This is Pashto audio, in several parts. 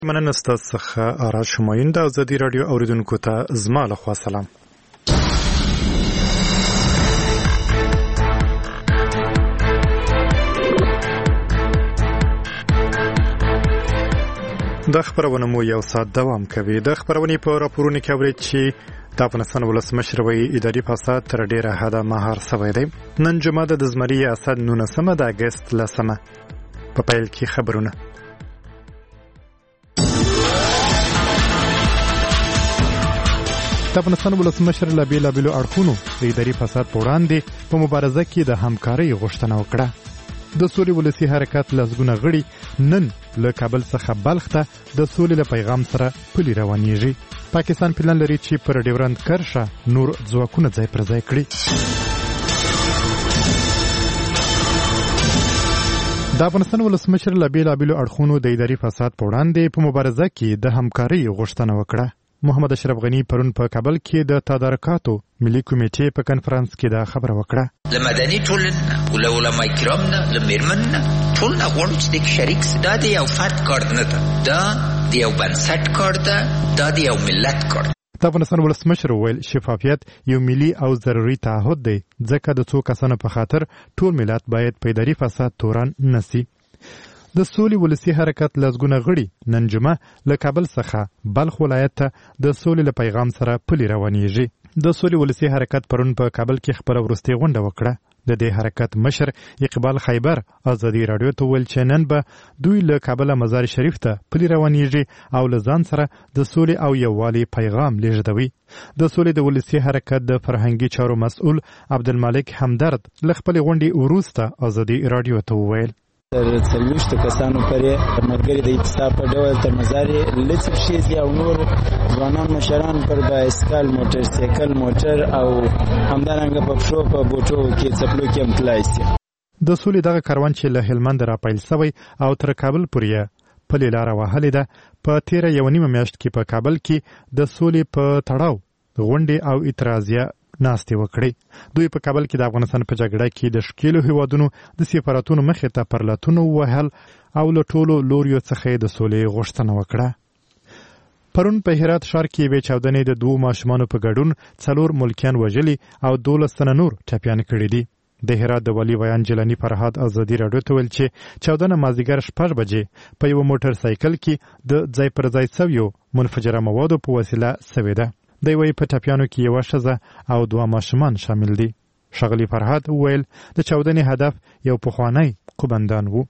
مننه ستاسو څخه آراد شماین د ازادي راډیو اوریدونکو ته زما لخوا سلام. د خبرونه مو یو ساعت دوام کوي. د خبرونې په راپورونو کې اورئ چې د افغانستان ولسمشر وایي اداري فساد تر ډیره حده مهار شوی دی. نن جمعه د زمري اسد 19 د اگست 10 په پیل کې خبرونه. د افغانستان ولسمشر له بیلابیلو اړخونو د اداري فساد په وړاندې په مبارزه کې د همکارۍ غوښتنه وکړه. د سولې ولسي حرکت لسګونه غړي نن له کابل څخه بلخ ته د سولې له پیغام سره پلي روانېږي. پاکستان پلان لري چې پر ډیورند کرښه نور ځواکونه ځای پر ځای کړي. د افغانستان ولسمشر له بیلابیلو اړخونو د اداري فساد په وړاندې په مبارزه کې د همکارۍ غوښتنه وکړه. محمد اشرف غنی پرون په کابل کې د تدارکاتو ملي کمیټې په کنفرانس کې دا خبره وکړه. لمدني ټولنه او علماء کرامنا لمرمننا ټولنه غواړي چې د شریک دا دی او فرد کار نه ده، دا دی او بنسټ کار ده، دا دی او ملت کار. د افغانستان ولسمشر ویل شفافیت یو ملي او ضروري تعهد دی، ځکه د څو کسانو په خاطر ټول ملت باید په اداري فساد تورن نسی. د سولې ولسي حرکت لسګونه غړي نن جمعه له کابل څخه بلخ ولایت ته د سولې له پیغام سره پلي روانېږي. د سولې ولسي حرکت پرون په کابل کې خپله وروستۍ غونډه وکړه. د دې حرکت مشر اقبال خیبر ازادي راډیو ته ویل چې نن به دوی له کابله مزار شریف ته پلي روانېږي او له ځان سره د سولې او یووالي پیغام لیږدوي. د سولې د ولسي حرکت د فرهنګي چارو مسؤل عبدالمالک همدرد له خپلې غونډې وروسته ازادي راډیو ته وویل تر 40 کسانو پرې ملګري د اتصال په ډول تر مزارې لڅ شي او نور ځوانان مشران پر بایسکل موټر سایکل موټر او همدارنګه په پښو په بوټو کې څپلو کې امتلای شي. د سولې دغه کاروان چې له هلمند را پیل شوی او تر کابل پورې پلي لار وهلې ده په تیره یو نیمه میاشت کې په کابل کې د سولې په تړاو غونډې او اعتراضیه ناستې وکړي. دوی په کابل کې د افغانستان په جګړه کې د ښکېلو هیوادونو د سفارتونو مخې ته پرلتونه ووهل او له ټولو لوریو څخه د سولې غوښتنه وکړه. پرون په هرات ښار کې یوې چاودنې د 2 ماشومانو په ګډون 4 ملکیان وژلي او 12 تنه نور ټپیان کړي دي. د هرات د ولي ویان جلانی فرهاد ازادي راډیو ته ویل چې چاودنه مازدیګر 6 بجې په یو موټر سایکل کې د ځای پر ځای شویو منفجره موادو په وسیله شوې ده. د یوې په ټپیانو کې یوه ښځه او 2 ماشومان شامل دي. ښاغلي فرهاد وویل د چاودنې هدف یو پخوانی قومندان و.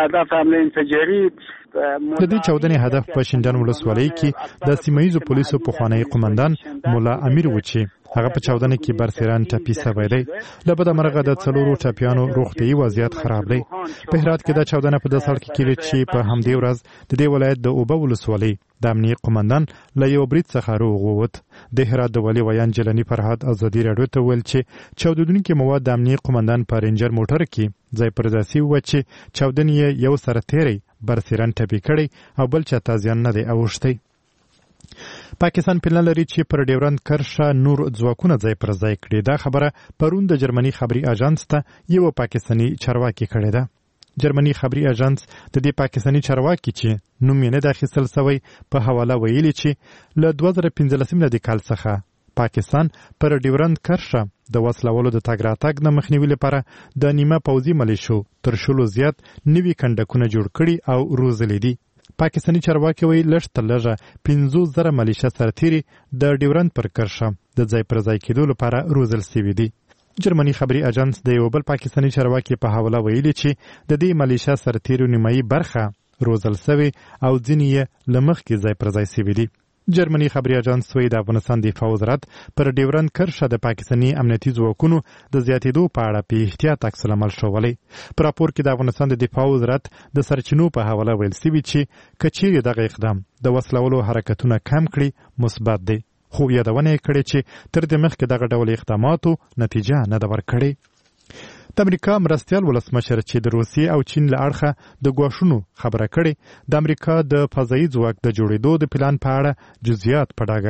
د دې چاودنې هدف په شینډان ولسوالۍ کې د سیمه‌ییزو پولیسو پخوانی قومندان مولا امیر و چې هغه په چاودنې کې برسیران ټپي شوی دی. له بده مرغه د 4 ټپیانو روغتیایي وضعیت خراب دی. په هرات کې دا چاودنه په داسې حال کې کېږي چې په همدې ورځ د دې ولایت د اوبه ولسوالۍ د امنیه قومندان له یو برید څخه روغ ووت. د هرات د ولي ویان جلانی فرهاد ازادي راډیو ته ویل چې چاودونکي مواد د امنیه قومندان په رینجر موټر کې ځای پر ځای شوي وو چې چاودنې یو سره تیری برسیران ټپي کړی او بل چاته زیان نه دی اوښتی. پاکستان پلان لري چې پر ډیورند کرښه نور ځواکونه ځای پر ځای کړي. دا خبره پرون د جرمني خبري اژانس ته یو پاکستاني چارواکي کړې ده. جرمني خبري اژانس د دې پاکستاني چارواکي چې نوم یې نه د اخیستل شوی په حواله ویلي چې له 2015 کال څخه پاکستان پر ډیورند کرښه د وسلوالو د تګ راتګ نه مخنیوي لپاره د نیمه پوځي ملیشو تر شلو زیات نوي کنډکونه جوړ کړي او روزلي دي. پاکستاني چارواکي وایي لږ تر لږه 50,000 ملیشه سرتیري د ډیورند پر کرښه د ځای پر ځای کېدو لپاره روزل شوي دي. جرمني خبري اژانس د یو بل پاکستاني چارواکي په حواله ویلي چې د دې ملیشه سرتیرو نیمایي برخه روزل شوی او ځینې یې له مخکې ځای پر ځای شوي دي. جرمني خبري اژانس وایي د افغانستان دفاع وزارت پر ډیورند کرښه د پاکستاني امنیتي ځواکونو د زیاتېدو په اړه په احتیاط عکس العمل ښوولی. په راپور کې د افغانستان د دفاع وزارت د سرچینو په حواله ویل شوي چې که چیرې دغه اقدام د وسلوالو حرکتونه کم کړي مثبت دی، خو یادونه یې کړې چې تر دې مخکې دغه ډول اقداماتو نتیجه نه ده ورکړې. د امریکا مرستیال ولسمشر چې د روسیې او چین له اړخه د ګواښونو خبره کړې، د امریکا د فضایي ځواک د جوړېدو د پلان په اړه جزئیات په ډاګه کړل.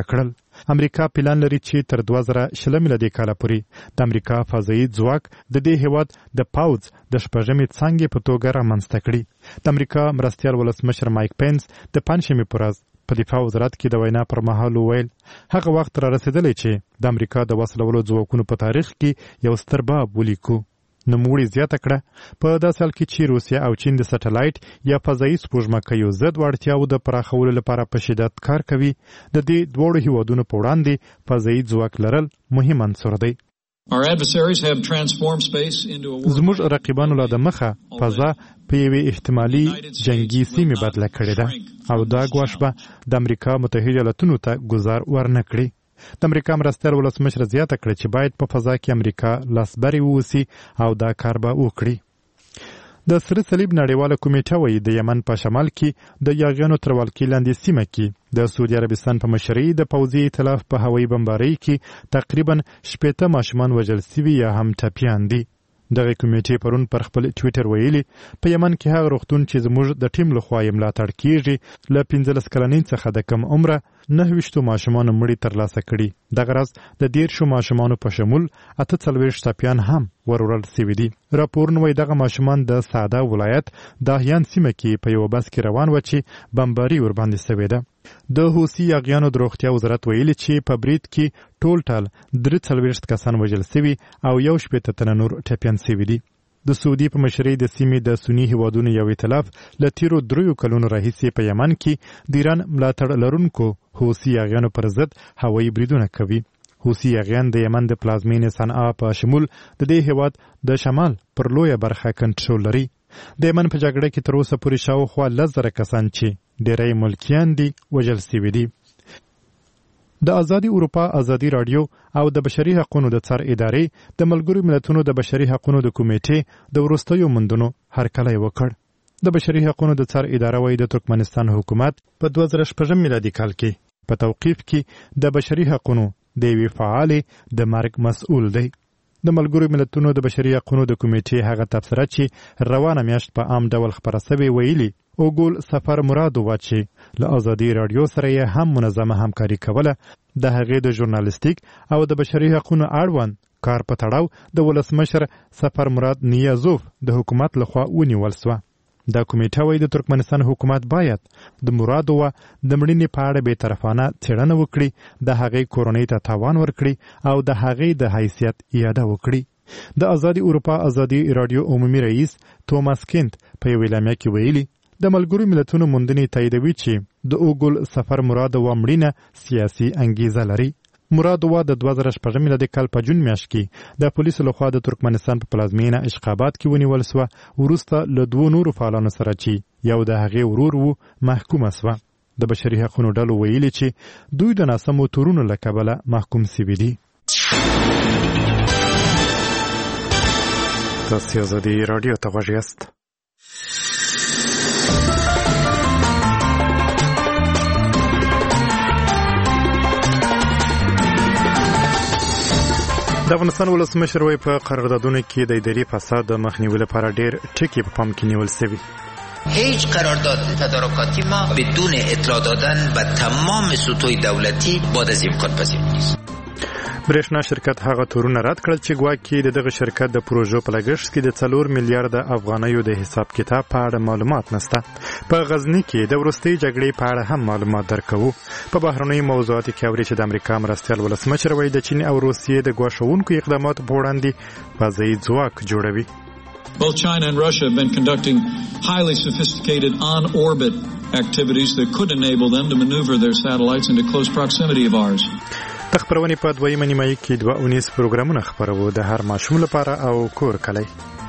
امریکا پلان لري چې تر 2020 میلادي کال پورې د امریکا فضایي ځواک د دې هیواد د پاوځ د شپږمې څانګې په توګه رامنځته کړي. د امریکا مرستیال ولسمشر مایک پینس د پنځمې پر ورځ په دفاع وزارت کې د وینا پر مهال وویل هغه وخت را رسیدلی چې د امریکا د وسلوالو ځواکونو په تاریخ کې یو ستر باب ولیکو. نوموړي زیاته کړه په داسې حال کې چې روسیه او چین د سټلایټ یا فضایي سپوږمکیو ضد وړتیاوو د پراخولو لپاره په شدت کار کوي. د دې دواړو هیوادونو په وړاندې فضایي ځواک لرل مهم عنصر دی. زموږ رقیبانو لا د مخه فضا په یوې احتمالي جنگي سیمې بدله کړې ده او دا ګواښ به د امریکا متحده ایالاتونو ته ګزار ورنه کړي. د امریکا مرستیال ولسمشر زیاته کړه چې باید په فضا کې امریکا لاسبري ووسی او دا کار به وکړي. د سره صلیب نړیواله کمیټه وایي د یمن په شمال کې د یاغیانو تر ولکې لاندې سیمه کې د سعودي عربستان په مشرۍ د پوځي ائتلاف په هوایي بمبارۍ کې تقریبا 80 ماشومان وژل سوي یا هم ټپیان دي. دغه کمیټې پرون پر خپل ټویټر ویلي په یمن کې هغه روغتون چې زموږ د ټیم لخوا یې ملاتړ کیږي له 15 کلنۍ څخه د کم عمره 9 ماشومانو مړي ترلاسه کړي. دغه راز د 13 ماشومانو په شمول 48 ټپیان هم ورورل سوي دي. راپورونه وایي دغه ماشومان د سعده ولایت د احیان سیمه کې په یو بس کې روان و چې بمباري ورباندې سوې ده. د حوثي یاغیانو د روغتیا وزارت ویلي چې په برید کې ټول 43 کسان وژل سوي او 11 تنه نور ټپیان سوي دي. د سعودي په مشرۍ د سیمې د سنی هیوادونو یو ائتلاف له تیرو 3 کلونو راهیسې په یمن کې د ایران ملاتړ لرونکو حوثي یاغیانو پر ضد هوایي بریدونه کوي. حوثي یاغیان د یمن د پلازمینې صنعا په شمول د دې هیواد د شمال پر لویه برخه کنټرول لري. د یمن په جګړه کې تر اوسه پورې شاوخوا 10,000 کسان چې ډېری ملکیان دي وژل سوي دي. د ازادي اروپا ازادي رادیو او د بشري حقوقو د څار ادارې د ملګرو ملتونو د بشري حقوقو د کمیټې د وروستیو موندنو هرکلی وکړ. د بشري حقوقو د څار اداره وايي د ترکمنستان حکومت په 2016 میلادي کال کې په توقیف کې د بشري حقوقو د یوې فعالې د مرګ مسؤل دی. د ملګرو ملتونو د بشري حقوقو د کمیټې هغه تبصره چې روانه میاشت په عام ډول خپره شوې ویلي اوګول سفر مرادو و چې له ازادي رادیو سره یې هم منظمه همکاري کوله د هغې د ژورنالیستیک او د بشري حقوقو اړوند کار په تړاو د ولسمشر سفر مراد نیازوف د حکومت لخوا ونیول سوه. دا کمیټه وايي د ترکمنستان حکومت باید د مرادو و د مړینې په اړه بېطرفانه څېړنه وکړي، د هغې کورنۍ ته تاوان ورکړي او د هغې د حیثیت یاده وکړي. د ازادي اروپا ازادي رادیو عمومي رئیس توماس کینت په یو اعلامیه کې ویلي د ملګرو ملتونو موندنې تاییدوي چې د اوګل سفر مراد و مړینه سیاسي انګیزه لري. مراد و د 2016 میلادي کال په جون میاشت کې د پولیسو لخوا د ترکمنستان په پلازمینه اشخابات کې ونیول سوه، وروسته له 2 نورو فعالانو سره چې یو د هغې ورور و محکومه سوه. د بشري حقوقو ډلو ویلي چې دوی د ناسمو تورونو له کبله محکوم سوي دي. تاسو ازادي رادیو ته غوږ یاست. د افغانستان ولسمشر وايي په قراردادونو کې د اداري فساد د مخنیوي لپاره ډېر ټکي په پام کې نیول شوي. هیچ قرارداد تدارکاتی ما بدون اطلاع دادن به تمام سطوح دولتی بعد از امکان پذیر نیست. برېښنا شرکت هغه تورونه رد کړل چې ګواکې د دغه شرکت د پروژو په لګښت کې د 4 میلیارډ افغانیو د حساب کتاب په اړه معلومات نشته. په غزني کې د وروستۍ جګړې په اړه هم معلومات درکوو. په بهرنیو موضوعاتو کې اوري چې د امریکا مرستیال ولسمشر وايي د چین او روسیې د ګواښونکو اقداماتو په وړاندې فضایي ځواک جوړوي. Both China and Russia have been conducting highly sophisticated on-orbit activities that could enable them to maneuver their satellites into close proximity of ours. د خپرونې په دویمه نیمایي کې 2 پروګرامونه خپروو د هر ماشوم لپاره او کور کلی.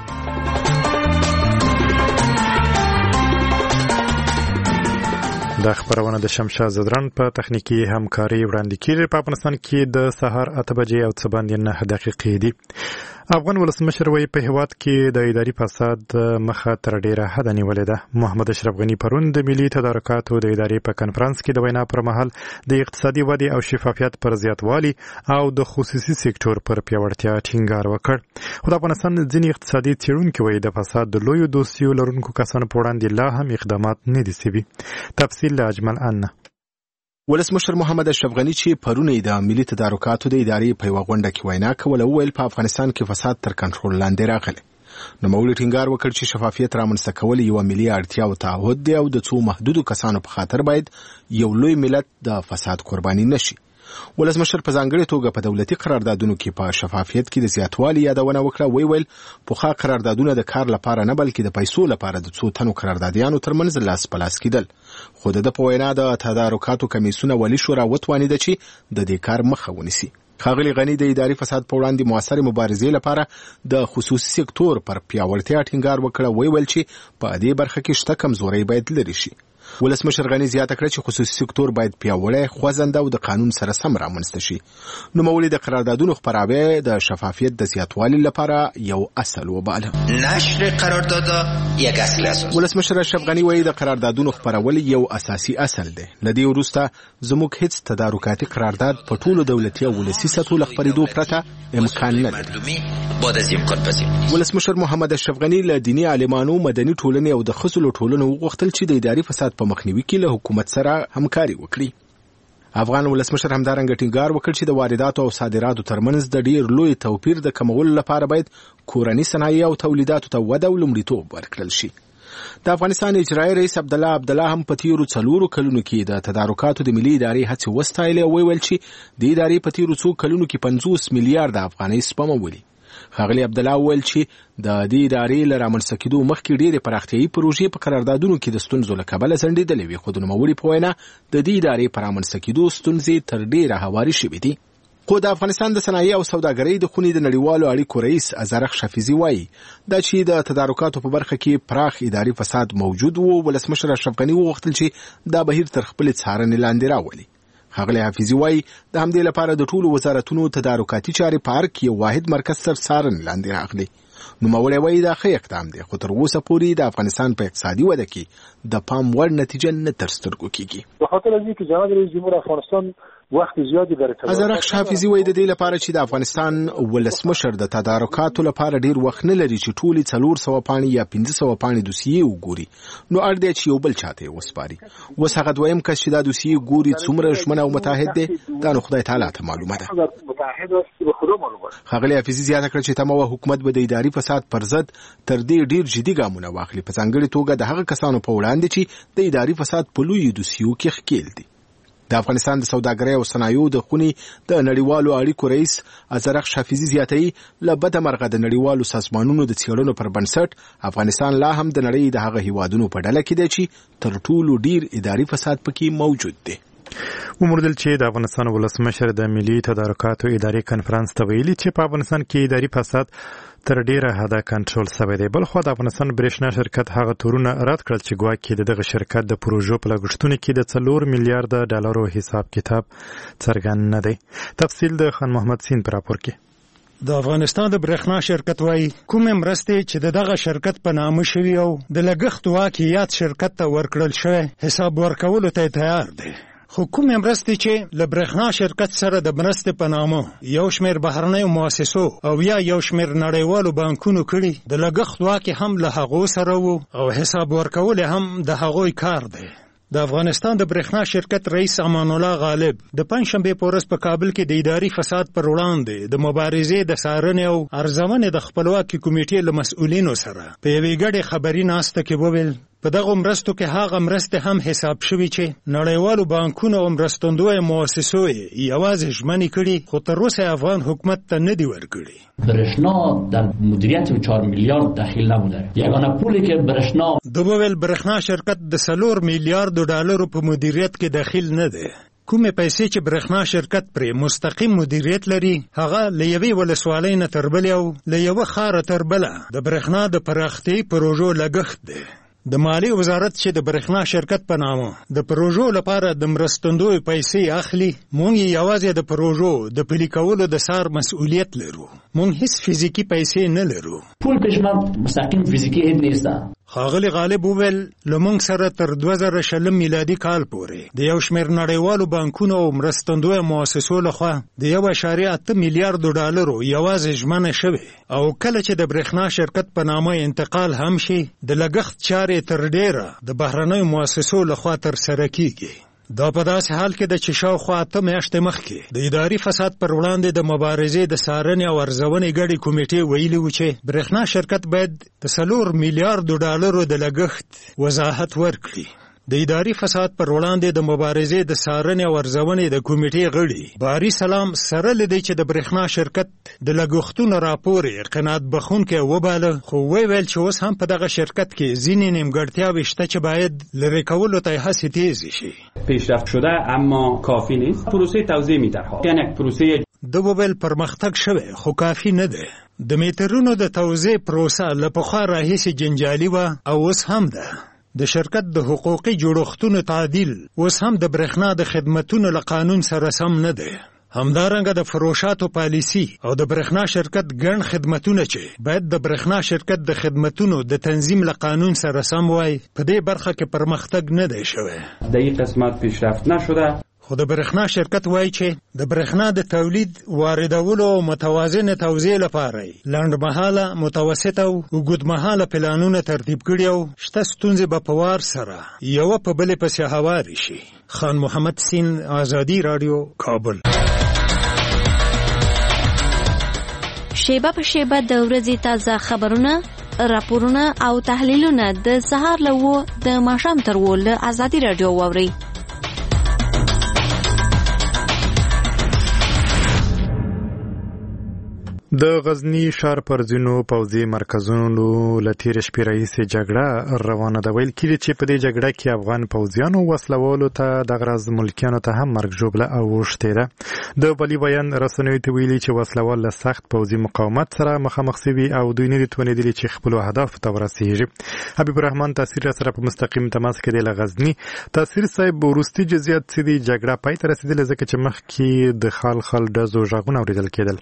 دا خپرونه د شمشاد زدران په تخنیکی همکاري وړاندې کیږي. په افغانستان کې د سهار 8 بجې او څه باندې 9 دقیقې دي. افغان ولسمشر وايي په هیواد کې د اداري فساد مخه تر ډیره حد نیولې ده. محمد اشرف غنی پرون د ملي تدارکاتو د ادارې په کنفرانس کې د وینا پر مهال د اقتصادي ودې او شفافیت پر زیاتوالي او د خصوصي سکتور پر پیاوړتیا ټینګار وکړ. خو د افغانستان ځینې اقتصادي څېړونکي وايي د فساد د لویو دوسیو لرونکو کسانو په وړاندې لا هم اقدامات نه دي سوي. تفصیل له اجمل ان. ولسمشر محمد اشرف غنی چې پرونه د ملي تدارکاتو د ادارې په یوه غونډه کې وینا کوله وویل په افغانستان کې فساد تر کنټرول لاندې راغلی. نوموړي ټینګار وکړ چې شفافیت رامنځته کول یوه ملي اړتیا او تعهد دی او د څو محدودو کسانو په خاطر باید یو لوی ملت د فساد قرباني نشي. ولسمشر په ځانګړې توګه په دولتي قراردادونو کې په شفافیت کې د زیاتوالي یادونه وکړه. ویل پوخا قراردادونه د کار لپاره نه بلکې د پیسو لپاره د څو تنو قراردادیانو ترمنځ لاس په لاس کېدل. خو د په وینا د تدارکاتو کمیسیون ولي شورا وتوانیده چې د دې کار مخه ونیسي. ښاغلي غني د اداري فساد په وړاندې موثرې مبارزې لپاره د خصوصي سکتور پر پیاوړتیا ټینګار وکړه. ویل چې په دې برخه کې شته کمزورۍ باید لرې شي. ولسمشر غني زیاته کړه چې خصوصي سکتور باید پیاوړی، خوځنده او د قانون سره سم رامنځته شي. نوموړي د قراردادونو خپراوی د شفافیت د زیاتوالي لپاره یو اصل وباله. نشر قراردادها یک اصل اساس. ولسمشر اشرف غني وایي د قراردادونو خپرول یو اساسي اصل دی. لدې وروسته زموږ هیڅ تدارکاتي قرارداد په ټولو دولتي او ولسي سطحو له خپرېدو پرته امکان نه لري. ولسمشر محمد اشرف غني له دیني عالمانو، مدني ټولنې او د ښځو له ټولنو وغوښتل چې د اداري فساد په مخنیوي کې له حکومت سره همکاري وکړي. افغان ولسمشر همدارنګه ټینګار وکړ چې د وارداتو او صادراتو ترمنځ د ډیر لوی توپیر د کمولو لپاره باید کورني صنایع او تولیداتو ته وده او لومړیتوب ورکړل شي. د افغانستان اجرایي رئیس عبدالله هم په تیرو 4 کلونو کې د تدارکاتو د ملي ادارې هڅې وستایلې او ویل چې د ادارې په تیرو 2 کلونو کې 50 میلیارډ افغانۍ سپمولې. ښاغلي عبدالله وویل چې د دې ادارې له رامنځته کېدو مخکې ډېرې پراختیایي پروژې په قراردادونو کې د ستونزو له کبله ځنډېدلې وې، خو د نوموړي په وینا د دې ادارې په رامنځته کېدو ستونزې تر ډېره هواري شوې دي. خو د افغانستان د صنایع او سوداګرۍ د خونې د نړیوالو اړیکو رئیس ازرق شفیزي وایي دا چې د تدارکاتو په برخه کې پراخ اداري فساد موجود و. ولسمشر اشرف غني وغوښتل چې دا بهیر تر خپلې څارنې لاندې راولي. ښاغلی حفیظي وایي د همدې لپاره د ټولو وزارتونو تدارکاتي چارې په هر کې یو واحد مرکز تر څارنې لاندې راغلي. نوموړی وایي دا ښه اقدام دی، خو تر اوسه پورې د افغانستان په اقتصادي وده کې د پام وړ نتیجه نه تر سترګو کېږي. به خاطر از اینکه جناب رئیس جمهور افغانستان وخت زیادی برای تدارکات ازرق حافظي وایي د دې لپاره چې د افغانستان ولسمشر د تدارکاتو لپاره ډیر وخت نه لري چې ټولې 400 پاڼې یا 500 پاڼې دوسیې وګوري، نو اړ دی چې یو بل چاته یې وسپاري. اوس هغه دویم کس چې دا دوسیې ګوري څومره ژمنه او متعهد دی دا نو خدای تعالی ته معلومه ده. ښاغلی حافظي زیاته کړه چې تمه حکومت به د اداري فساد پر ضد تر دې ډیر جدي ګامونه واخلي، په ځانګړې توګه د هغه کسانو په وړاندې چې د اداري فساد په لویو دوسیو کې ښکېل دي. د افغانستان د سوداګرۍ او صنایعو د خونې د نړیوالو اړیکو رئیس ازرق شفیزي زیاتوي له بده مرغه د نړیوالو سازمانونو د څېړنو پر بنسټ افغانستان لا هم د نړۍ د هغه هیوادونو په ډله کې دی چې تر ټولو ډیر اداري فساد پکې موجود دی. وموردل چې د افغانستان ولسمشر د ملي تدارکاتو اداري کنفرانس ته ویلي چې په افغانستان کې اداري فساد تر ډیره حده کنټرول شوی دی. بل خو د افغانستان برېښنا شرکت هغه تورونه رد کړل چې ګواکې دغه شرکت د پروژو په لګښتونو کې د 4 میلیارډ ډالرو حساب کتاب څرګند نه دی. تفصیل د خان محمد سین پر راپور کې. د افغانستان د برېښنا شرکت وايي کومې مرستې چې دغه شرکت په نامه شوي او د لګښت واک یاد شرکت ته ورکړل شوی حساب ورکولو ته تیار دی. خو کومې مرستې چې له برېښنا شرکت سره د مرستې په نامه یو شمېر بهرنیو مؤسسو او یو شمېر نړیوالو بانکونو کړي، د لګښت واک هم له هغو سره وو او حساب ورکول هم د هغوی کار دی. د افغانستان د برېښنا شرکت رئیس امان الله غالب د پنځشنبې په ورځ په کابل کې د اداري فساد پر وړاندې د مبارزې د څارنې او ارزونې د خپلواکي کمیټې له مسؤلینو سره په یوې ګډې خبري ناسته کې وویل په دغه مرستو کې هغه مرستې هم حساب شوي چې نړیوالو بانکونو او مرستندویو مؤسسو یې یوازې ژمنې کړي، خو تر اوسه افغان حکومت ته نه دي ورکړي. برېښنا در مدیریت 4 میلیارد دخیل نبوده. یگانه پولی که برېښنا د وویل برېښنا شرکت د 4 میلیارد ډالرو په مدیریت کې دخیل نه دی. کومې پیسې چې برېښنا شرکت پرې مستقیم مدیریت لري هغه له یوې ولسوالۍ نه تر بلې او له یوه ښاره تر بله د برېښنا د پراختیایي پروژو لګښت دی. د مالی وزارت چې د برېښنا شرکت په نامه د پروژو لپاره د مرستندویو پیسې اخلي، مونږ یوازې د پروژو د پلي کولو د څار مسؤلیت لرو. مونږ هیڅ فزیکي پیسې نه لرو. پول پېشمه مستقیم فزیکي هیڅ نیسته. ښاغلي غالب وویل له موږ سره تر 2020 میلادي کال پورې د یو شمېر نړیوالو بانکونو او مرستندویو مؤسسو لخوا د 1.8 میلیارډ ډالرو یوازې ژمنه شوې او کله چې د برېښنا شرکت په نامه انتقال هم شي د لګښت چارې تر ډیره د بهرنیو مؤسسو لخوا ترسره کیږي. دا په داسې حال کې د چې شاوخوا 8 میاشتې مخکې د اداري فساد پر وړاندې د مبارزې د څارنې او ارزونې ګډې کمیټې ویلي و چې برېښنا شرکت باید د 4 میلیارډ ډالرو د لګښت وضاحت ورکړي. د اداري فساد پر وړاندې د مبارزې د څارنې او ارزونې د کمیټې غړي باری سلام سره لیدي چې د برېښنا شرکت د لګښتونو راپور قناعت بخښونکی وباله، خو ویل چې اوس هم په دغه شرکت کې ځینې نیمګړتیاوې شته چې باید لرې کولو ته هڅې تیزې شي. پیشرفت شده اما کافی نیست. پروسه توزیع می‌دهد. یعنی پروسه د موبایل پرمختګ شوی خو کافی نه ده. د میټرونو د توزیع پروسه له پخوا راهیسې جنجالي وه او اوس هم ده. د شرکت د حقوقي جوړښتونو تعدیل اوس هم د برېښنا د خدمتونو له قانون سره سم نه دی. همدارنګه د فروشاتو پالیسي او د برېښنا شرکت ګڼ خدمتونه چې باید د برېښنا شرکت د خدمتونو د تنظیم له قانون سره سم وای، په دې برخه کې پرمختګ نه دی شوی. در این قسمت پیشرفت نشده. خو د برېښنا شرکت وایي چې د برېښنا د تولید واردولو او متوازن توزیع لپاره لنډمهاله، متوسطه او اوږدمهاله پلانونه ترتیب کړي او شته ستونزې به په وار سره یوه په بلې پسې هوارې شي. خان محمد سین، آزادي راډیو، کابل. شیبه په شیبه د ورځې تازه خبرونه، راپورونه او تحلیلونه د سهار له 9 د ماښام تر 10 له آزادي راډیو واورئ. د غزنی ښار پر ځینو پوځي مرکزونو له تېرې شپې راهیسې جګړه روانه ده. ویل کېږي چې په دې جګړه کې افغان پوځیانو وسلوالو ته دغه راز ملکیانو ته هم مرګ ژوبله اوښتې ده. د بلی بیان رسنیو ته ویلي چې وسلوال له سخت پوځي مقاومت سره مخامخ سوي او دوی نه دي توانېدلي چې خپلو اهدافو ته ورسېږي. حبیب الرحمن تاثیر را سره په مستقیم تماس کې دی له غزني. تاثیر صاحب، وروستي جزئیات څه دي؟ جګړه پای ته رسېدلې ځکه چې مخکې د خال ډزو غږونه اورېدل کېدل.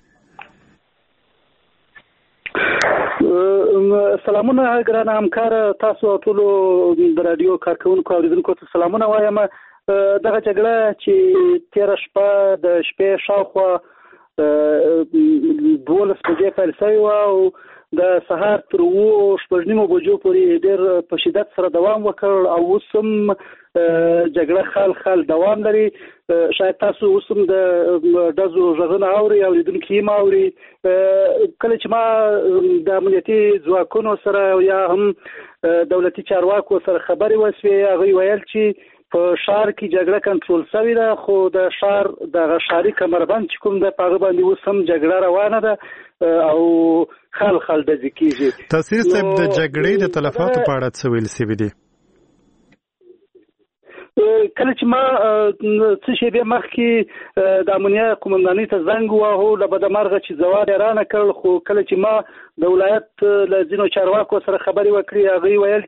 سلامونه ګرانه همکار، تاسو ټول د رادیو کارکونکو او اوریدونکو ته سلامونه وایم. دغه جګړه چې تیر شپه د شپې شاوخوا 12 بجې پیل شوې وه او د سهار تر 7:30 بجو پورې ډېر په شدت سره دوام وکړ او اوس هم جګړه خال دوام لري. شاید تاسو اوس هم د ډزو غږونه اورئ او لیدونکي یې اوري. کله چې ما د امنیتي ځواکونو سره یا هم دولتي چارواکو سره خبرې وشوې، هغوی ویل چې په ښار کې جګړه کنټرول شوې ده، خو د ښار دغه ښاري کمربند چې کوم ده په هغه باندې اوس هم جګړه روانه ده او خال ډزې کېږي. تاثیر صاحب، د جګړې د تلفاتو په اړه څه ویل شوي دي؟ کله چې ما څه شېبې مخکې د امنیه قومندانۍ ته زنګ وواهه، له بدمرغه چې ځواب یې رانه کړ، خو کله چې ما د ولایت له ځینو چارواکو سره خبرې وکړې، هغوی ویل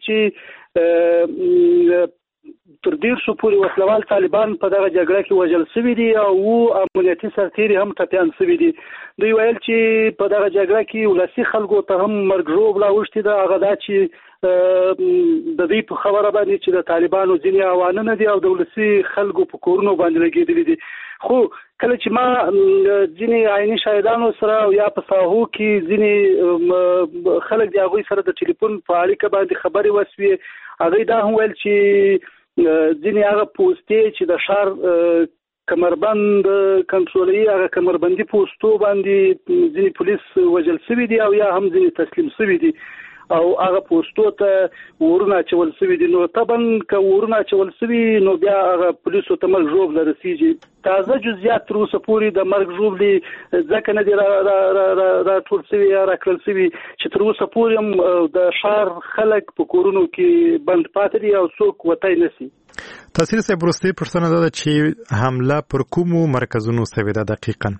چې تر 150 پورې وسلوال طالبان په دغه جګړه کې وژل شوي دي او امنیتي سرتیري هم ټپیان شوي دي. دوی ویل چې په دغه جګړه کې ولسي خلکو ته هم مرګ ژوبله اوښتې ده. هغه دا چې د دوی په خبره باندې چې د طالبانو ځینې اوانونه دي او د ولسي خلکو په کورونو باندې لګېدلي دي. خو کله چې ما ځینې عیني شاهدانو سره او یا په ساحو کې ځینې خلک د هغوی سره د ټلیفون په اړیکه باندې خبرې وشوې، هغوی دا هم ویل چې ځینې هغه پوستې چې د ښار کمربند کنټرولوي، هغه کمربندي پوستو باندې ځینې پولیس وژل شوي دي او یا هم ځینې تسلیم شوي دي او هغه پوستو ته ورونه اچول شوي دي. نو طبعا که ورونه اچول شوي نو بیا هغه پولیسو ته مرګ ژوبله رسېږي. تازه جزئیات تر اوسه پورې د مرګ ژوبلې ځکه نه دي راټول شوي یا راکړل شوي چې تر اوسه پورې هم د ښار خلک په کورونو کې بند پاتې دي او څوک وتی نه شي. تاثیر صاحب، وروستۍ پوښتنه دا ده چې حمله پر کومو مرکزونو شوې ده دقیقاً؟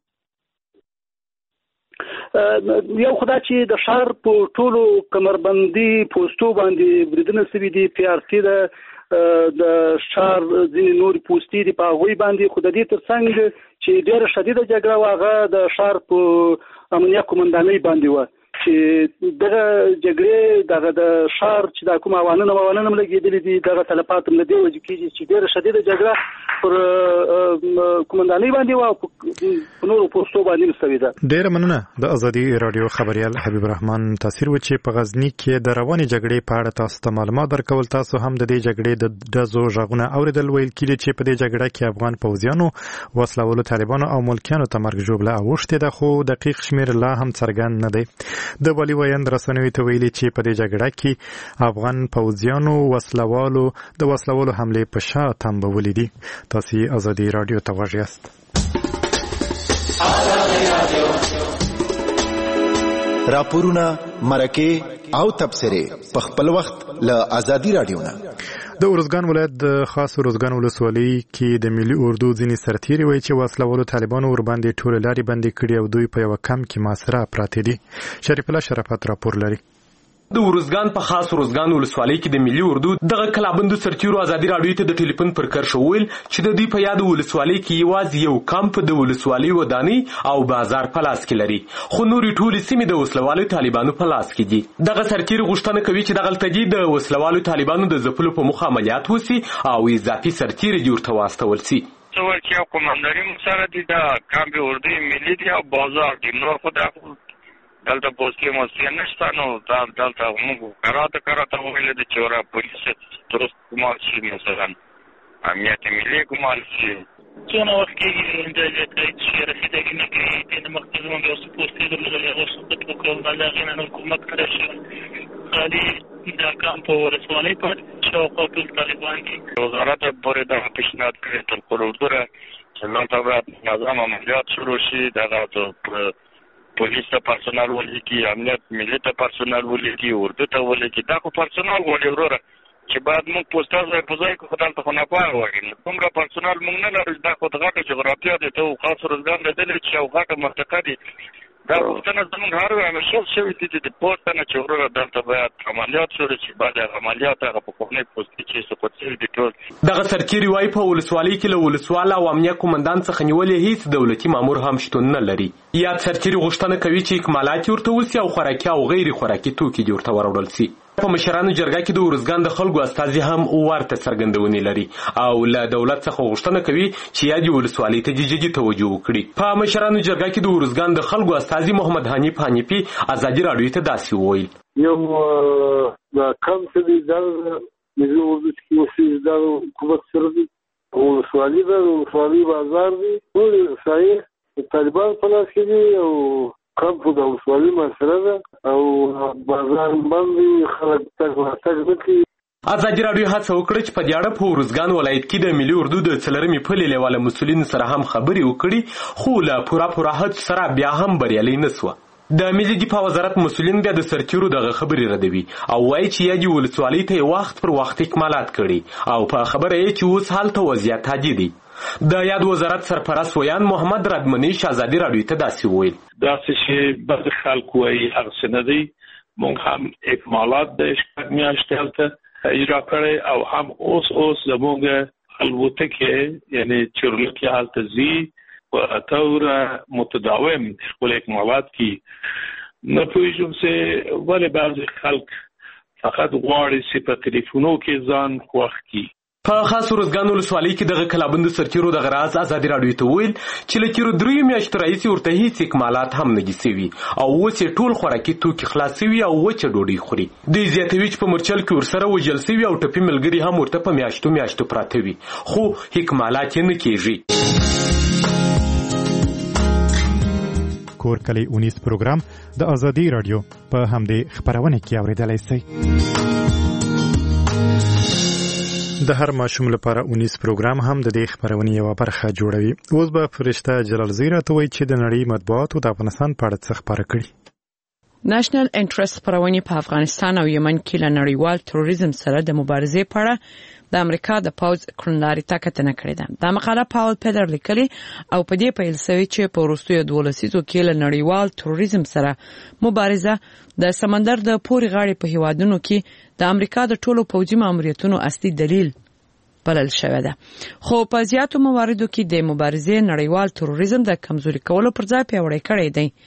یو خدا چې د ښار په ټولو کمربندي پوستو باندې بریدونه شوي دي، PRC د ښار ځینې نورې پوستې دي په هغوی باندې. خو د دې تر څنګ چې ډېره شدیده جګړه وه، هغه د ښار په امنیه قومندانۍ باندې وه چې دغه جګړې دغه د ښار چې دا کوم اوانونه هم لګېدلي دي، دغه تلفات هم له دې وجې کېږي چې ډېره شدیده جګړه پر قومندانۍ باندې او په نورو پوسټو باندې مستوي ده. ډېر مننه. د ازادي رادیو خبريال حبیب الرحمن تاثیر و چې په غزنی کې د رواني جګړې په اړه تاسو ته معلومات درکول. تاسو هم د دې جګړې د دزو ژغونه اوریدل. ویل کېږي چې په دې جګړه کې افغان پوځیانو وسلوالو طالبانو او ملکیانو ته مرګ ژوبله اوښتې ده، خو دقیق شمیر لا هم څرګند نه دی. د والي ویاند رسنیو ته ویلي چې په دې جګړه کې افغان پوځیانو وسلوالو د وسلوالو حملې په شا تنبولې دي. تاسو ازادي رادیو ته غوږ یاست. راپورونه، مرکې او تبصرې په خپل وخت له ازادي رادیو نه. د ارزګان ولایت د خاص ارزګان ولسوالۍ کې د ملي اردو ځینې سرتیري وایي چې وسلوالو طالبانو ورباندې ټوله لارې بندي کړي او دوی په یو کمپ کې محاصره پراته دي. شریف الله شرافت راپور لري. د ارزګان په خاص ارزګان ولسوالۍ کې د ملي اردو دغه کلابندو سرتیرو ازادي رادیو ته د ټلیفون پر کرښه وویل چې د دوی په یاد ولسوالۍ کې یوازې یو کمپ د ولسوالۍ ودانۍ او بازار په لاس کې لري، خو نورې ټولې سیمې د وسلوالو طالبانو په لاس کې دي. دغه سرتیري غوښتنه کوي چې دغلته دي د وسلوالو طالبانو د ځپلو په موخه عملیات وسي او اضافي سرتیري دې ورته واستول سي. څه کومنداري سره دي د کمپ اردو ملي دی او بازار دی، نور خو دلته پوسټي مستیا نشته. نو دلته موږ کراته ویل د چورا پولیس درست کومال شي، مثلا امنیت ملي کومال شي څونه وخت کې د دې چې رسیدګي نه کوي د مخکې موږ اوس پوسټي درلودل او څه په کوم باندې نه کومک کړی شي. خالي دا کام په ورسوالۍ په شاوخوا ټول طالبان دي. وزارت پورې دا پیشنهاد کړی تر پروردره چې دلته باید نظام عملیات شروع شي. دغه پولیس ته پرسونال ولیکي، امنیت ملي ته پرسونال ولیکي، اردو ته ولیکي. دا خو پرسونال غواړي وروره چې باید موږ پوسټر ځای په ځای کې خو دلته خو ناپوهه غواړي. دومره پرسونال موږ نه لرو. دا خو د غټه جغرافیه دی. ته خاص روزګان لیدلی چې یو غټه منطقه دي. دا پوښتنه زموږ هر همیشه شوي دي چې پوښتنه چې وروره دلته باید عملیات شروع شي. بعد عملیات هغه په کومې پوسټي چې سقوط شوي دي ټول. دغه سرتیري وایي په ولسوالۍ کې له ولسوال او امنیه قومندان څخه نیولې هیڅ دولتي مامور هم شتون نه لري. یاد سرتیري غوښتنه کوي چې اکمالات ورته وسي او خوراکي او غیر خوراکي توکي دې ورته وروړل سي. په مشرانو جرګه کې د ارزګان د خلکو استازي هم ورته څرګندونې لري او له دولت څخه غوښتنه کوي چې یادې ولسوالۍ ته جدي توجه وکړي. په مشرانو جرګه کې د ارزګان د خلکو استازي محمد حنیف حنیفي ازادي رادیو ته داسې وویل. یو دا کم څه دي دا ملي اردو کې اوسې دا حکومت سره دي، ولسوالۍ ده، ولسوالۍ بازار دي، ټول صحیح طالبان په لاس کې دي او کمپ د ولسوالۍ محاصره ده او بازار باندې خلک تګ نه کوي. ازادي رادیو هڅه وکړه چې په دې اړه په ارزګان ولایت کې د ملي اردو د څلورمې پلې لیواله مسؤلینو سره هم خبرې وکړي، خو له پوره هڅو سره بیا هم بریالي نه سوه. د ملي دفاع وزارت مسؤلین بیا د سرتیرو دغه خبرې ردوي او وایي چې یادې ولسوالۍ ته وخت پر وخت اکمالات کړي او په خبره یې چې اوس هلته وضعیت عادي دی. د یاد وزارت سرپرست ویان محمد ردمنیش ازادي رادیو ته داسې وویل. داسې چې بعض خلک وایي هغه څه نه دی. موږ هم اکمالات د شپږ میاشتې هلته اجرا کړی او هم اوس زموږ الوتکې یعنی چورلکې هلته ځي په طور متداوم خپل اکمالات کی. نه پوهېږم چې ولې بعضې خلک فقط غواړي چې په تلیفونو کې ځان خوښ کړي. په خاص ارزګان ولسوالۍ کې دغه کلابندو سرتیرو دغه راز ازادي رادیو ته وویل چې له تېرو 3 میاشتو راهیسې ورته هېڅ اکمالات هم نه دي سوي او اوس یې ټول خوراکي توکي خلاص سوي او وچه ډوډۍ خوري. دوی زیاتوي چې په مورچل کې ورسره وژل سوي او ټپي ملګري هم ورته په میاشتو پراته وي، خو اکمالات یې نه کېږي. کور کلی اونیس پروګرام د ازادي رادیو په همدې خبرونه کې اوریدلای شئ. د هر ماشوم لپاره اونیس پروګرام هم د دې خبرونې یو برخه جوړوي. اوس به فرشته جلال زیره ته وایي چې د نړۍ مطبوعاتو د افغانستان په اړه څه خبره کړي. نېشنل انټرست خبرونه په افغانستان او یمن کې له نړیوال تروریزم سره د مبارزې په اړه د امریکا د پوز کړنلارې ته کتنه کړې ده. دا مقاله پاول پیډر لیکلې او په دې پیل شوی چې په وروستیو 12 لسیزو کې له نړیوال تروریزم سره مبارزه د سمندر د پوري غاړې په هیوادونو کې د امریکا د ټولو پوځي ماموریتونو اصلي دلیل بلل شوی ده. خو په زیاتو مواردو کې د مبارزې نړیوال تروریزم د کمزوري کولو پر ځای پیاوړی کړی دی.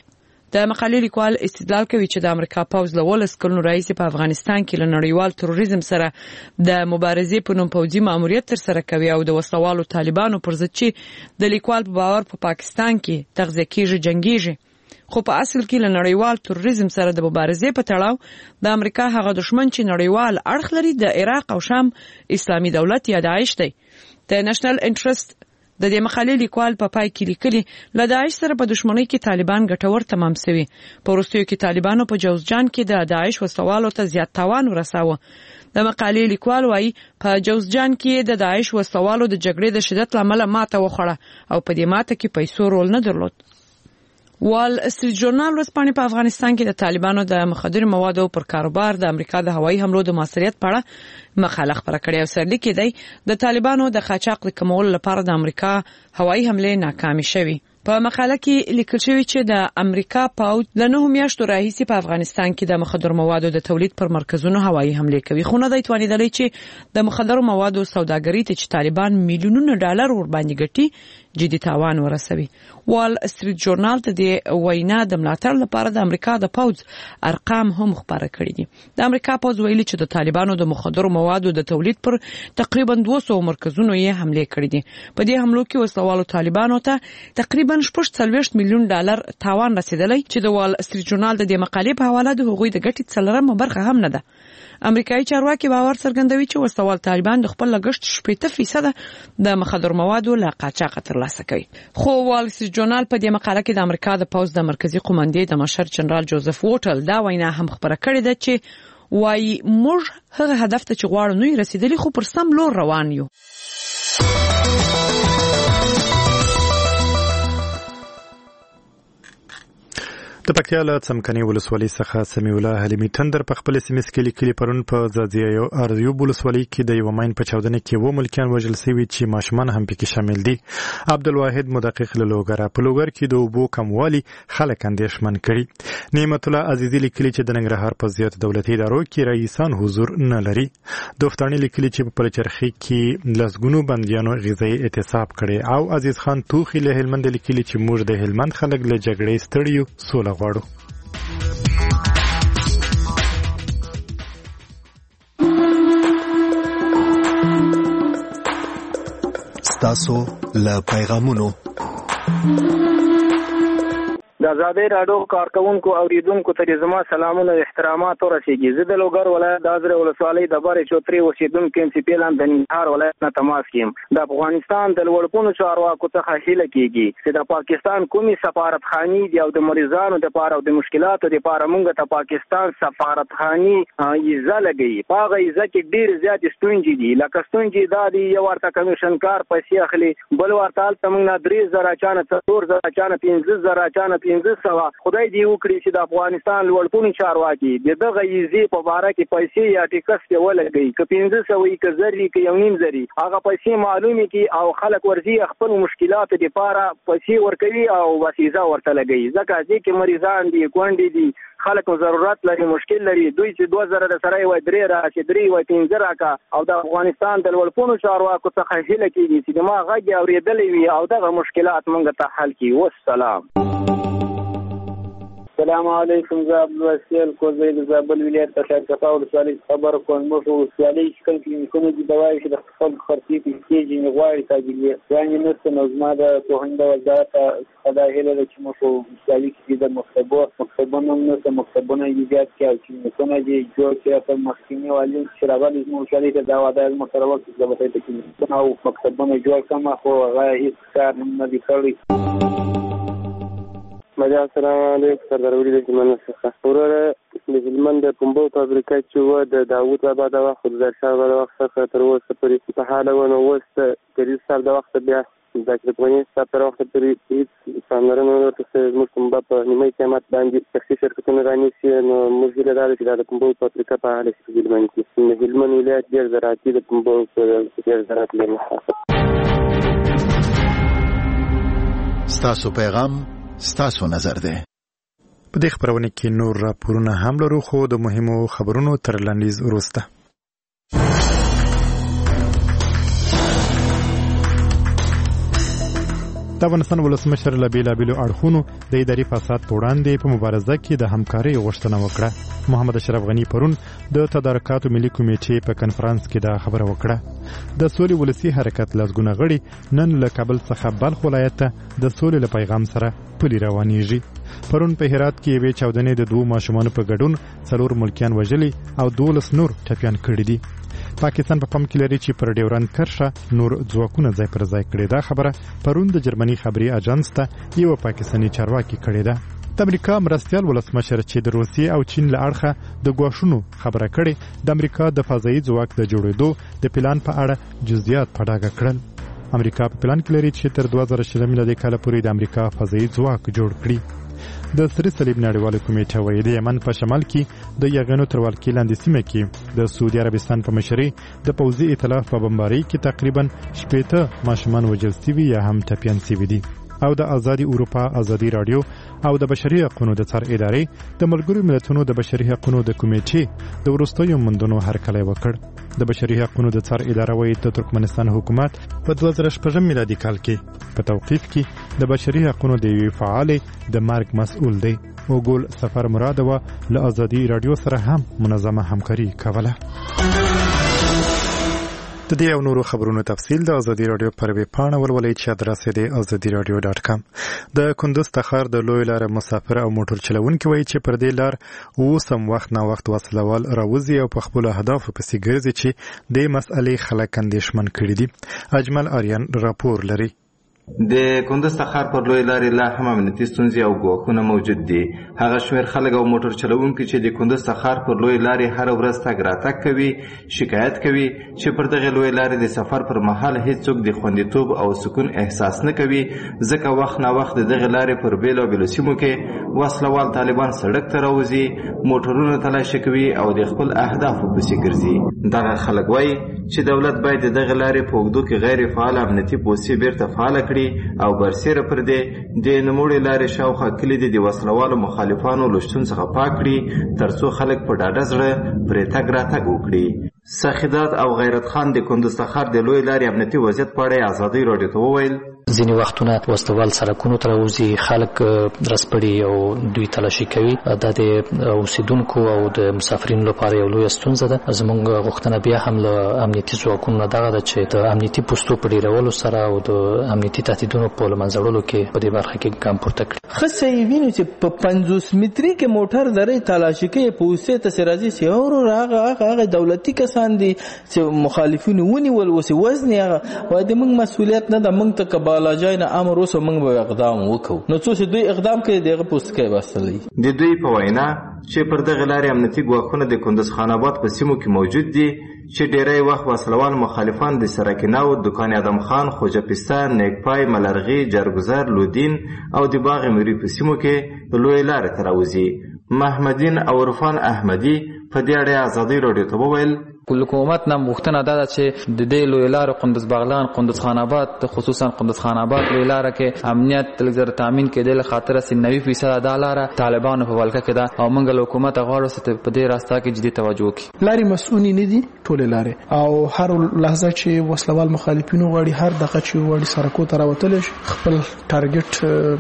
د مقالې لیکوال استدلال کوي چې د امریکا پوځ له 10 کلونو راهیسې په افغانستان کې له نړیوال تروریزم سره د مبارزې په نوم پوځي ماموریت ترسره کوي او د وسلوالو طالبانو پر ضد چې د لیکوال په باور په پاکستان کې تغذیه کیږي جنگیږي، خو په اصل کې له نړیوال تروریزم سره د مبارزې په تړاو د امریکا هغه دشمن چې نړیوال اړخ لري د عراق او شام اسلامي دولت یا داعش دی. د نېشنل انټرست د دې مقالې لیکوال په پای کې لیکلي له داعش سره په دښمنۍ کې طالبان ګټور تمام شوي. په وروستیو کې طالبانو په جوزجان کې د داعش وسلوالو ته زیات تاوان ورساوه. د مقالې لیکوال وايي په جوزجان کې د داعش وسلوالو د جګړې د شدت لامل ماته وخوړه او په دې ماته کې پیسو رول نه درلود. وال استریټ جورنال ورځپاڼې په افغانستان کې د طالبانو د مخدرو موادو پر کاروبار د امریکا د هوایي حملو د موثریت په اړه مقاله خپره کړې او سرلیک کې دی د طالبانو د قاچاق د کمولو لپاره د امریکا هوایي حملې ناکامې شوې. په مقاله کې لیکل شوی چې د امریکا پوځ له 9 میاشتو راهیسې په افغانستان کې د مخدرو موادو د تولید پر مرکزونو هوایي حملې کوي، خو نه دی توانیدلی چې د مخدرو موادو سوداګرۍ ته چې طالبان میلیونونه ډالر ور باندې ګټي جدي تاوان ورسوي. وال استریټ جورنال ته د وینا د ملاتړ لپاره د امریکا د پوځ ارقام هم خبره کړي دي. د امریکا پوځ ویلي چې د طالبانو د مخدرو موادو د تولید پر تقریبا 200 مرکزونو یې حمله کړې دي. په دې حملو کې وسلوالو طالبانو ته تقریبا 40 میلیون ډالر تاوان رسیدلی چې د وال استریټ جورنال د دې مقالې په حواله د هغوی د ګټې څلورمه برخه هم نه ده. امریکایي چارواکي باور څرګندوي چې وسلوال طالبان د خپل لګښت 80% د مخدر موادو له قاچاقه ترلاسه کوي. خو وال استریټ جورنال په دې مقاله کې د امریکا د پوځ د مرکزی قوماندې د مشر جنرال جوزف ووټل دا وینا هم خبره کړې ده چې وايي موږ هغه هدف ته چې غواړو نه رسیدلی خو پر سم لور روان یو. د پکتیا له څمکني ولسوالۍ څخه سمیع الله حلیمي تندر په خپل سیمه کې لیکلي پرون په ځاځي ارزیوب ولسوالۍ کې د یو ماین په چاودنه کې و ملکیان وژل شوي چې ماشومان هم پکې شامل دي. عبدالواحد مدقق له لوګره په لوګر کې د اوبو کموالي خلک اندېښمن کړي. نعمت الله عزیزي لیکلي چې د ننګرهار په زیات دولتي ادارو کې رئیسان حضور نه لري. دوفتانی لیکلي چې په پلچرخي کې لسګونو بندیانو غذایی اعتصاب کړي او عزیز خان توخي له هلمند لیکلي چې موږ د هلمند خلک له جګړې ستړي سوله غواړو. ستاسو له پیغامونو د آزادۍ راډیو کارکونکو اوریدونکو ته زما سلامونه او احترامات ورسیږي. زه د لوګر ولایت د ازره ولسوالۍ د بارې چوتري اوسیدونکی یم چې پیلان د ننګرهار ولایت نه تماس کیم. د افغانستان د لوړپوړو چارواکو څخه هیله کیږي چې د پاکستان کومي سفارتخانې دی او د مریضانو لپاره او د مشکلاتو لپاره مونږ ته پاکستان سفارتخانې ایزه لګي. په هغه ایزه کې ډیر زیات ستونزې دي، لکه ستونزې دا دي یو ورته کمیشن کار پیسې اخلي، بل ورته هلته موږ نه 3000 چانه 4000 چانه 15000 چانه 1500. خدای دې وکړي چې د افغانستان لوړپوړي چارواکي دغه ایزې په باره کې پیسې یا ټیکس کې ولګي، که 1500 وي که زري که 1.5 زري، هغه پیسې معلومي کی او خلک ورځي خپل مشکلات لپاره پیسې ورکوي او وسیزه ورته لګي. ځکه چې مریضان دي، کونډې دي، خلک ضرورت لري، مشکل لري، دوی چې 2000 د سره وي 3 راشي 3 وي 15 راکا او د افغانستان د لوړپوړو چارواکو څخه هیله کیږي چې ما غږ اوریدلې وي او دغه مشکلات موږ ته حل کړي. والسلام. السلام علیکم. زه عبدالوسیل کوزی د زابل ولایت د شارکفا ولسوالۍ خبر کوم. موږ ولسوالۍ کې کلینیکونه دي دوای چې د خپل خرڅي پیسې جن غواړي تاجیل یعنی نو نظم د توهنده وزارت خدای هله چې موږ ولسوالۍ کې د مکتبونو نو مکتبونه ایجاد کړي چې څنګه دي جوړ کړي په محکمې والي چې راغلي موږ ولسوالۍ ته دا وعده متروک د وته کې نو مکتبونه جوړ کما خو هغه هیڅ کار نه دی کړی. السلام علیکم. سردار ولی د هلمند څخه وروره د هلمند د پنبو فابریکه چې و د داوود بابا د وخت د شاه بابا د وخت څخه تر اوسه پورې په حال ونه وسته کریز صاحب د وخت بیا د افغاني صاحب تر وخت پورې هیڅ پاملرنه ورته زموږ پنبه په نیمه قیمت باندې شخصي شرکتونه رانیسي. نو موږ هیله لرو چې د پنبو فابریکه په حال کې هلمند کې د هلمند ولایت ډېر زراعتي د پنبو ډېر زراعت لري. ستاسو پیغام ستاسو نظر ده. په دې خبرونه کې نور راپورونه هم لرو خو د مهمو خبرونو تر لنډیز وروسته. د افغانستان ولسمشر له بېلابېلو اړخونو د اداري فساد په وړاندې په مبارزه کې د همکارۍ غوښتنه وکړه. محمد اشرف غني پرون د تدارکاتو ملي کمیټې په کنفرانس کې دا خبره وکړه. د سولې ولسي حرکت لسګونه غړي نن له کابل څخه بلخ ولایت ته د سولې له پیغام سره پلي روانېږي. پرون په هرات کې یوې چاودنې د 2 ماشومانو په ګډون 4 ملکیان وژلي او 12 نور ټپیان کړي دي. پاکستان په پام کې لري چې پر ډیورند کرښه نور ځواکونه ځای پر ځای کړي. دا خبره پرون د جرمني خبري اژانس ته یو پاکستاني چارواکي کړې ده. د امریکا مرستیال ولسمشر چې د روسیې او چین له اړخه د ګواښونو خبره کړې، د امریکا د فضایي ځواک د جوړېدو د پلان په اړه جزئیات په ډاګه کړل. امریکا په پلان کې لري چې تر 2020 میلادي کال پورې د امریکا فضایي ځواک جوړ کړي. د سری صلیب نړیواله کمیټه وايي د یمن په شمال کې د یاغانو تر ولکې لاندې سیمه کې د سعودي عربستان په مشرۍ د پوځي ائتلاف په بمبارۍ کې تقریبا 80 ماشومان وژل شوي یا هم ټپیان شوي دي. او د آزادي اروپا آزادي رادیو او د بشري حقوقو د څار ادارې د ملګرو ملتونو د بشري حقوقو د کمیټې د وروستیو موندنو هرکلی وکړ. د بشري حقوقو د څار اداره وايي د ترکمنستان حکومت په 2016 میلادي کال کې په توقیف کې د بشري حقوقو د یو فعال د مرګ مسؤل دی. او ګول سفر مراد و له آزادي رادیو سره هم منظمه همکاري کوله. د دې او نورو خبرونو تفصیل د آزادي رادیو پر ویب پاڼه ولولئ چې ادرس یې azadiradio.com. د کندوز تخار د لوی لار مسافر او موټر چلونکي وایي چې پر دې لار اوسم وخت نا وخت وسلوال راوځي او په خپل اهدافو پسې ګرځي چې د مسئلې خلک اندېښمن کړي دي. اجمل آریان راپور لري. د کندوز تخار پر لوی لارې لا هم امنیتي ستونزې او ګواښونه موجود دي. هغه شمېر خلک او موټر چلوونکي چې د کندوز تخار پر لوی لارې هر ورځ تګ راتګ کوي شکایت کوي چې پر دغه لوی لارې د سفر پر مهال هیڅوک د خوندیتوب او سکون احساس نه کوي، ځکه وخت نا وخت دغه لارې پر بېلابېلو سیمو کې وسلوال طالبان سړک ته راوځي، موټرونه تلاشي کوي او د خپل اهدافو پسې ګرځي. دغه خلک وایي چې دولت باید دغه لارې په اوږدو کې غیر فعال امنیتي پوستې بیرته فعاله کړي او برسېره پر دې د نوموړې لارې شاوخوا کلي د وسلوالو مخالفانو له شتون څخه پاک کړي، ترڅو خلک په ډاډه زړه پرې تګ راتګ وکړي. سخیدات او غیرت خان د کندوز تخار د لوی لارې امنیتي وضعیت په اړه آزادي رادیو ته وویل: ځینې وختونه وسلوال سړکونو ته راوځي، خلک رسپړي او دوی تلاشي کوي. دا د اوسیدونکو او د مسافرینو لپاره یو لویه ستونزه ده. زموږ غوښتنه بیا هم له امنیتي ځواکونو دغه ده چې د امنیتي پوستو په ډیرولو سره او د امنیتي تهدیدونو په له منځه وړلو کې په دې برخه کې ګام پورته کړي. ښه صحیح وینو چې په 50 متري کې موټر درې تلاشي کوي، پوستې ته راځي چې هغه دولتي کسان دي چې مخالفین ونیول وسې وزن هغه وای د موږ مسؤلیت نه ده، موږ ته بالا جای نه امر وسو موږ به اقدام وکړو. نو څو چې دوی اقدام کوي دغه پوسټ کې باسلې. د دوی په وینا چې پر دغه لارې امنیتي ګواښونه د کندوز خان آباد په سیمو کې موجود دي چې ډیری وخت وسلوال مخالفان د سرکیناو، دکان ادم خان، خوجه پسته، نیکپای، ملرغي، جرګزر، لودین او د باغ میری په سیمو کې لوی لارې ته راوځي. محمدین او عرفان احمدي په دې اړه آزادي رادیو ته وویل: کل حکومت نام غوښتنه ده چې د دې لوی لارې قندوز بغلان، قندوز خان آباد، خصوصا قندوز خان آباد لوی لاره کې امنیت لږ تامین کېدل له خاطر 90% دا لاره طالبانو په ولکه کې ده او موږ له حکومت غواړو چې په دې راستا کې جدي توجه وکړي. لارې مسؤونی نه دي ټول لارې، او هر لحظه چې وسلوال مخالفینو غواړي هر دغه چې غواړي سرکو ته راوتل شي، خپل ټارګټ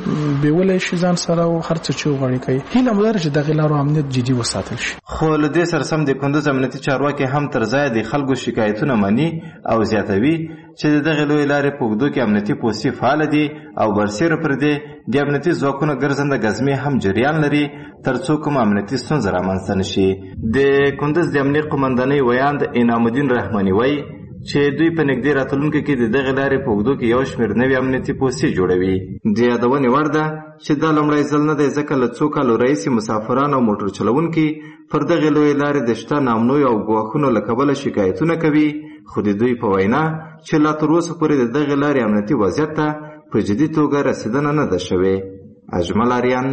بیولې شي ځان سره او هر څه چې غواړي کوي. هیله مو لري چې دغه لارو امنیت جدي وساتل شي. خو له دې سره سم د کندوز امنیتي چارواکي هم تر ځای د خلکو شکایتونه مني او زیاتوي چې دغه لوی لارې په اوږدو کې امنیتي پوستې فعاله دي او برسېره پر دې د امنیتي ځواکونو ګرځنده ګزمې هم جریان لري ترڅو کوم امنیتي ستونزه رامنځته نه شي. د کندوز د امنیت قومندانۍ ویاند انعام الدین رحماني وایي چې دوی په نږدې راتلونکي کې د دغه لارې په اوږدو کې یو شمېر نوې امنیتي پوستې جوړوي. د یادونې وړ ده چې دا لومړی ځل نه دی، ځکه له څو کالو راهیسې مسافران او موټر چلوونکي پر دغه لویې لارې د شته نامنویو او ګواښونو له کبله شکایتونه کوي، خو د دوی په وینا چې لا تر اوسه پورې د دغه لارې امنیتي وضعیت ته په جدي توګه رسیدنه نه ده شوې. اجمل آریان،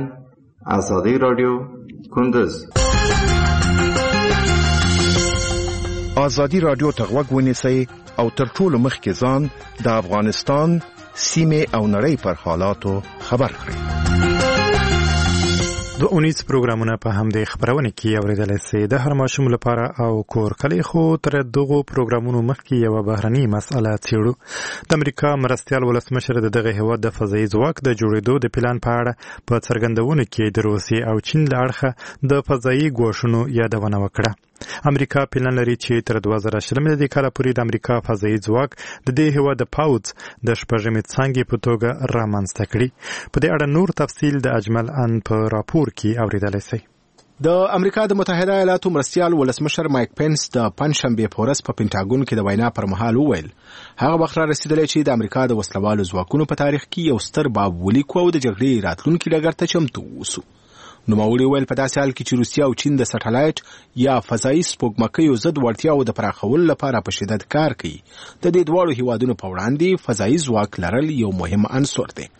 آزادي رادیو، کندوز. آزادي رادیو ته غوږ ونیسئ او تر ټولو مخکې ځان د افغانستان سیمې او نړۍ پر حالاتو خبر کړئ. اونیز پروګرامونه په همدې خبرونه کې اوریدل شي د هر ماشوم لپاره او کور کلی خو تر دغه پروګرامونو مخکې یو بهرني مسله څېړو د امریکا مرستيال ولسمشر دغه هیواد د فضایي ځواک د جوړېدو د پلان په اړه په څرګندونه کې د روسیې او چین له اړخه د فضایي ګواښونو یادونه وکړه امریکا پلان لري چې تر 2020 کال پورې د امریکا فضایي ځواک د دې هیواد د پاوځ د شپږمې څانګې په توګه رامنځته کړي په دې اړه نور تفصیل د اجمل ان په راپور کې اوریدل شي د امریکا د متحده ایالاتو مرستيال ولسمشر مایک پنس د پنځشنبه په ورځ په پینټاګون کې د وینا پر مهال وویل هغه وخت را رسیدلی چې د امریکا د وسلوالو ځواکونو په تاریخ کې یو ستر باب ولیکو او د جګړې راتلونکي ډګر ته چمتو اوسو نوموړي ویل په داسې حال کې چې روسیا او چین د سټلایټ یا فضایي سپوږمکیو ضد وړتیاو د پراخولو لپاره په شدت کار کوي د دې دواړو هیوادونو په وړاندې فضایي ځواک لرل یو مهم عنصر دی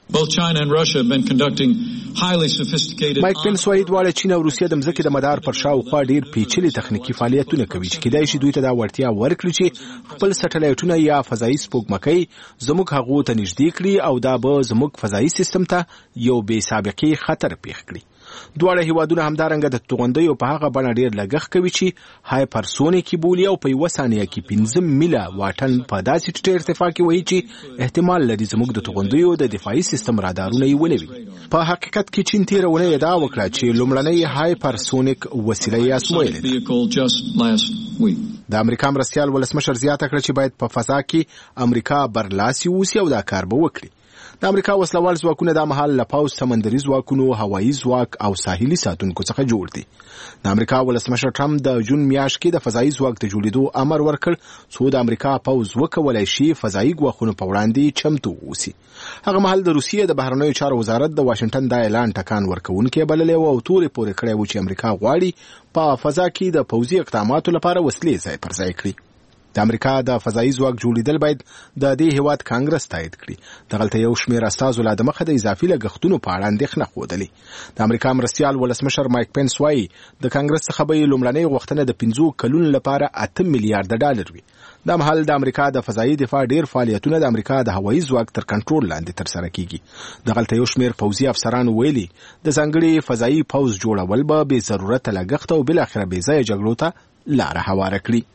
مایک پنس وايي دواړه چین او روسیا د مځکې د مدار پر شاوخوا ډیر پیچلي تخنیکی فعالیتونه کوي چې کیدای شي دوی ته دا وړتیا ورکړي چې خپل سټلایټونه یا فضایي سپوږمکۍ زموږ هغو ته نږدې کړي او دا به زموږ فضایي سیستم ته یو بې سابقې خطر پیښ کړي دواړه هیوادونه همدارنګه د توغندیو په هغه بڼه ډیر لګښت کوي چې هایپرسونیک بولی او په یو ثانیه کې 15 میله واټن په داسې ټیټ ارتفاع کې وایي چې احتمال لري زموږ د توغندیو د دفاعي سیستم رادارونه یې ونوي په حقیقت کې چین تیرونه ادعا وکړه چې لومړنۍ هایپرسونیک وسیله یې ازمویلې د امریکا مرستيال ولسمشر زیاته کړه چې باید په فضا کې امریکا برلاسي اوسي او دا کار به وکړي د امریکا وسلوال ځواکونه د مهال له پاوځ سمندري ځواکونو هوایي ځواک او ساحلي ساتونکو څخه جوړ دي د امریکا ولسمشر ټرمپ د جون میاشت کې د فضایي ځواک د جوړېدو امر ورکړ څو د امریکا پاوځ وکولای شي فضایي ګواښونو په وړاندې چمتو اوسي هغه مهال د روسیې د بهرنیو چارو وزارت د واشنگټن د اعلان ټکان ورکوونکي بللې او تورې پورې کړې و چې امریکا غواړي په فضا کې د پوځي اقداماتو لپاره وسلې ځای پر ځای کړي د امریکا د فضایي ځواک جوړیدل باید د دې هیواد کانګرس تایید کړي دغلته یو شمېر استازو لا د مخه د اضافي لګښتونو په اړه اندېښنه ښودلې د امریکا مرستيال ولسمشر مایک پنس وايي د کانګرس څخه به لومړنۍ غوښتنه د 15 کلونو لپاره 8 میلیارډ ډالر وي د مهال د امریکا د فضایي دفاع ډیر فعالیتونه د امریکا د هوایي ځواک تر کنټرول لاندې ترسره کیږي دغلته یو شمېر پوځي افسران ویلي د ځانګړي فضایي پوځ جوړول به بې ضرورت لګښت او بل اخر بې ځای جګړو ته لار هواره کړي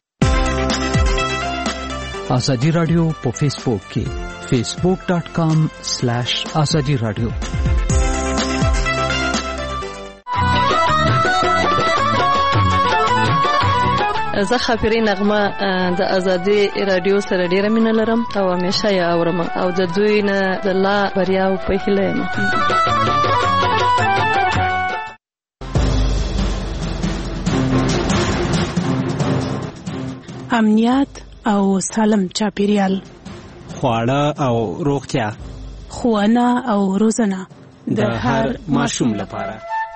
آزادی رادیو په فیسبوک کې facebook.com/azadi radio زه خاطرې نغمه د آزادی رادیو سره ډیره مینه لرم او همیشه یې اورم او د دوی نه د الله بریا او په هیله یم امنیت او سالم چاپیریال خواړه او روغتیا ښوونه او روزنه د هر ماشوم لپاره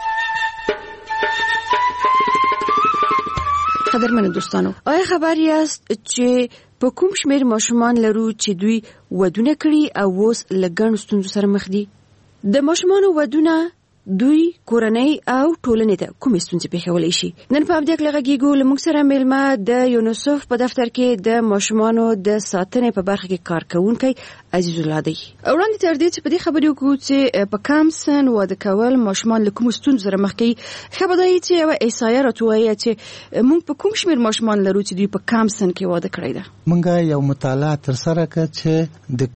قدرمنو دوستانو آیا خبر یاست چې په کوم شمېر ماشومان لرو چې دوی ودونه کړي او اوس له ګڼو ستونزو سره مخ دي د ماشومانو ودونه دوی کورنۍ او ټولنې ته کومې ستونزې پیښولی شي نن په همدې کله غږیږو له موږ سره میلمه د یونیسف په دفتر کې د ماشومانو د ساتنې په برخه کې کار کوونکی عزیز الله دی وړاندې تر دې چې په دې خبرې وکړو چې په کم سن واده کول ماشومان له کومو ستونزو سره مخ کوي ښه به دا وي چې یوه احصایه راته ووایه چې موږ په کوم شمېر ماشومان لرو چې دوی په کم سن کې واده کړی ده موږ یو مطالعه ترسره کړه چې د